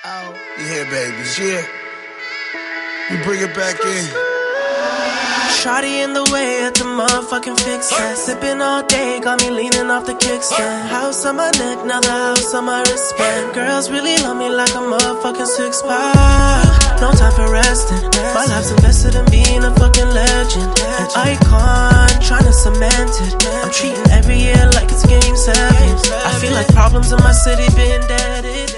Oh. You hear, babies, yeah. We bring it back in. Shawty in the way at the motherfucking fix that. Sipping all day, got me leaning off the kickstand. House on my neck, now the house on my wristband. Girls really love me like a motherfucking six-pack. No time for resting. My life's invested in being a fucking legend. An icon, trying to cement it. I'm treating every year like it's game 7. I feel like problems in my city been dead.